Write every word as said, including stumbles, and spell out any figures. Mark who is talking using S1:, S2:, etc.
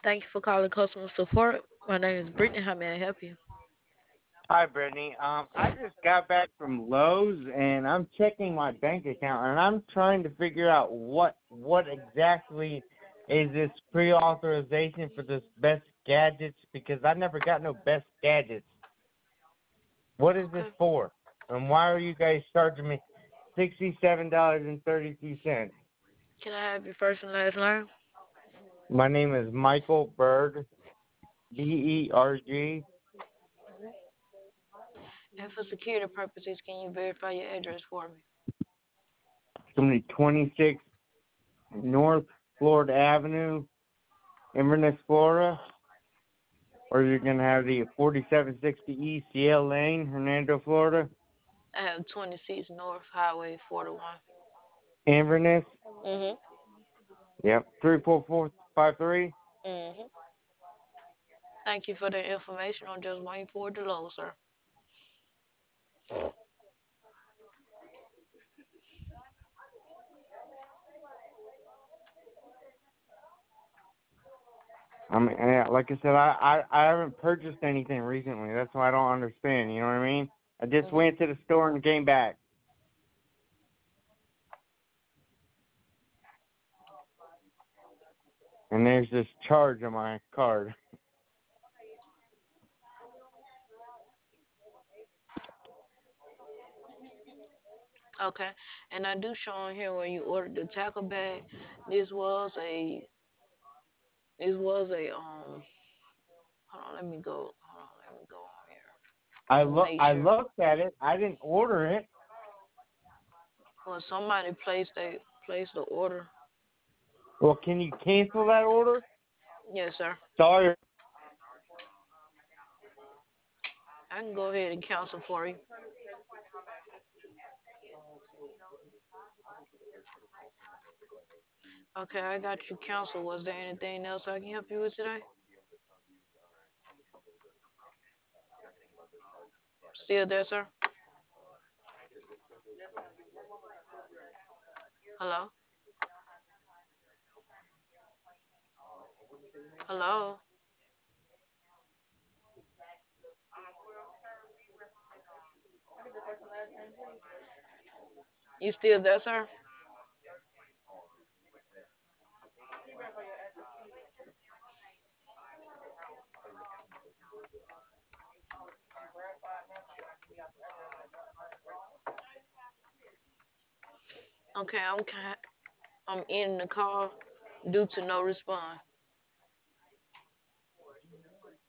S1: Thank you for calling customer support. My name is Brittany. How may I help you?
S2: Hi, Brittany. Um, I just got back from Lowe's and I'm checking my bank account and I'm trying to figure out what what exactly is this pre-authorization for this best gadgets because I never got no best gadgets. What is this
S1: Okay.
S2: for? And why are you guys charging me sixty-seven dollars and thirty-two cents?
S1: Can I have your first and last name?
S2: My name is Michael Berg, B E R G.
S1: And for security purposes, can you verify your address for me?
S2: Somebody twenty-six North Florida Avenue, Inverness, Florida. Or you're gonna have the forty-seven sixty East Yale Lane, Hernando, Florida.
S1: I have twenty-six North Highway forty-one.
S2: Inverness.
S1: Mhm.
S2: Yep. Three four four five three.
S1: Mhm. Thank you for the information. I'm just waiting for it to load, sir.
S2: I mean, yeah, like I said, I, I I haven't purchased anything recently. That's why I don't understand. You know what I mean? I just
S1: Mhm.
S2: went to the store and came back, and there's this charge on my card.
S1: Okay. And I do show on here when you ordered the tackle bag. This was a. This was a um. Hold on. Let me go. Hold on. Let me go on here.
S2: I
S1: Let me
S2: look
S1: make
S2: I
S1: sure.
S2: looked at it. I didn't order it.
S1: Well, somebody placed a placed the order.
S2: Well, can you cancel that order?
S1: Yes, sir.
S2: Sorry.
S1: I can go ahead and cancel for you. Okay, I got you cancel. Was there anything else I can help you with today? Still there, sir? Hello? Hello? You still there, sir? Okay, I'm ca- I'm in the call due to no response.